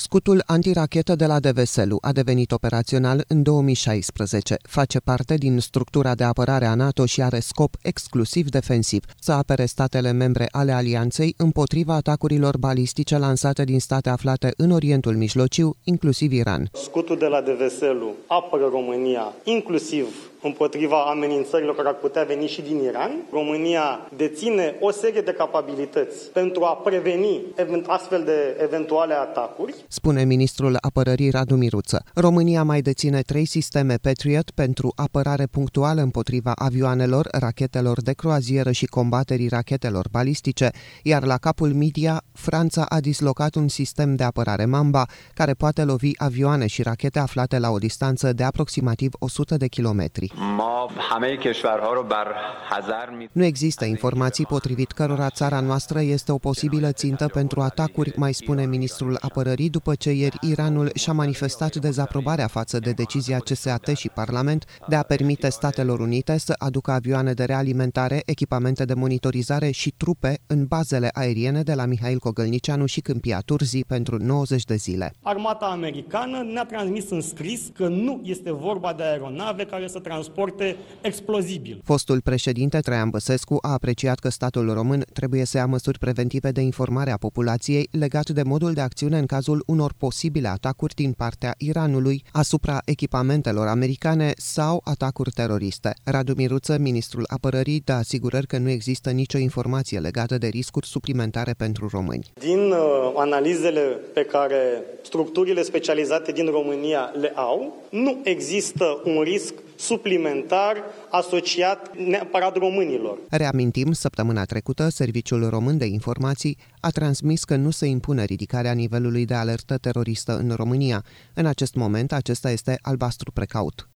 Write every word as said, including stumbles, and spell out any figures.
Scutul antirachetă de la Deveselu a devenit operațional în două mii șaisprezece. Face parte din structura de apărare a NATO și are scop exclusiv defensiv, să apere statele membre ale alianței împotriva atacurilor balistice lansate din state aflate în Orientul Mijlociu, inclusiv Iran. Scutul de la Deveselu apără România, inclusiv împotriva amenințărilor care ar putea veni și din Iran. România deține o serie de capabilități pentru a preveni astfel de eventuale atacuri, spune ministrul apărării Radu Miruță. România mai deține trei sisteme Patriot pentru apărare punctuală împotriva avioanelor, rachetelor de croazieră și combaterii rachetelor balistice, iar la capul Midia, Franța a dislocat un sistem de apărare Mamba, care poate lovi avioane și rachete aflate la o distanță de aproximativ o sută de kilometri. Nu există informații potrivit cărora țara noastră este o posibilă țintă pentru atacuri, mai spune ministrul apărării, după ce ieri Iranul și-a manifestat dezaprobarea față de decizia C S A T și Parlament de a permite Statelor Unite să aducă avioane de realimentare, echipamente de monitorizare și trupe în bazele aeriene de la Mihail Cogălnicianu și Câmpia Turzii pentru nouăzeci de zile. Armata americană ne-a transmis în scris că nu este vorba de aeronave care să transporte explozibil. Fostul președinte Traian Băsescu a apreciat că statul român trebuie să ia măsuri preventive de informare a populației legat de modul de acțiune în cazul unor posibile atacuri din partea Iranului asupra echipamentelor americane sau atacuri teroriste. Radu Miruță, ministrul apărării, dă asigurări că nu există nicio informație legată de riscuri suplimentare pentru români. Din uh, analizele pe care structurile specializate din România le au, nu există un risc suplimentar asociat neapărat românilor. Reamintim, săptămâna trecută, Serviciul Român de Informații a transmis că nu se impune ridicarea nivelului de alertă teroristă în România. În acest moment, acesta este albastru precaut.